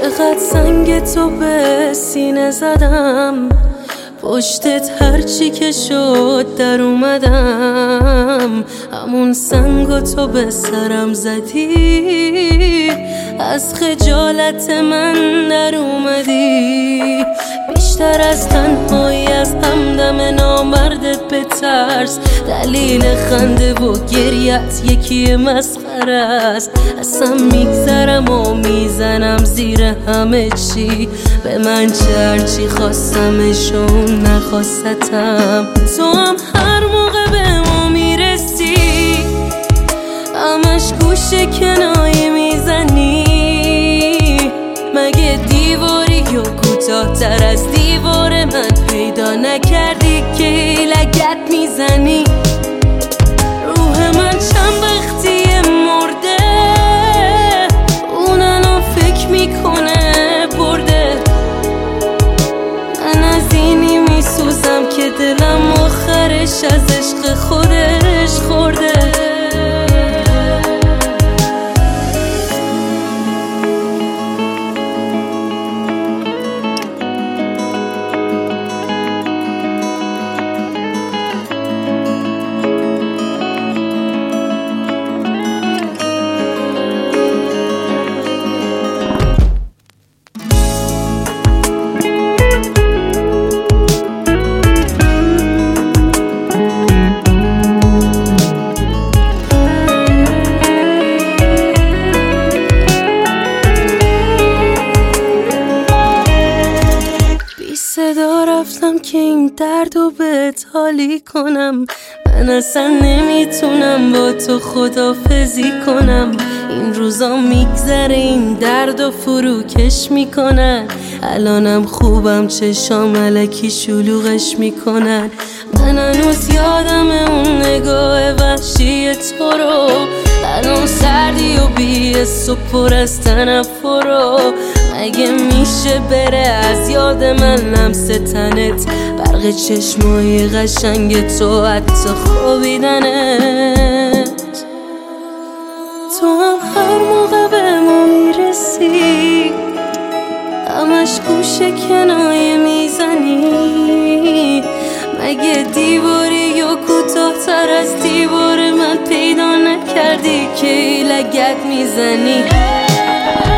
چقدر سنگ تو به سینه زدم، پشتت هرچی که شد در اومدم. همون سنگو تو به سرم زدی، از خجالت من در اومدی. بیشتر از تنهایی از همدم نامرد بترس، دلیل خنده و گریت یکی مسخره است. اصلا میگذرم و میزنم زیر همه چی، به من چه هرچی خواستمش و اون نخواستم. تو هم هر موقع به ما میرسی همش گوشه کنایه میزنی. مگه دیواری یا کوتاه تر از دیوار من پیدا نکردی که لگد میزنی؟ روح من چند وقتی مرده، اون الان فکر میکنه برده. من از اینی میسوزم که دلم آخرش از عشق خودش خورده. صدا رفتم که این دردو بهت حالی کنم. من اصلا نمیتونم با تو خدافزی کنم. این روزا میگذره این دردو فروکش میکنن. الانم خوبم چشام الکی شلوغش میکنن. من هنوز یادم اون نگاه وحشی تو رو، الان سردی و بی‌حس و پر از تنفر. مگه میشه بره از یاد من لمس تنت، برق چشمای قشنگ تو حتی خوابیدنت؟ تو هم هر موقع به ما میرسی همش گوشه کنایه میزنی. مگه دیواری یا کوتاه تر از دیوار من پیدا نکردی که لگد میزنی؟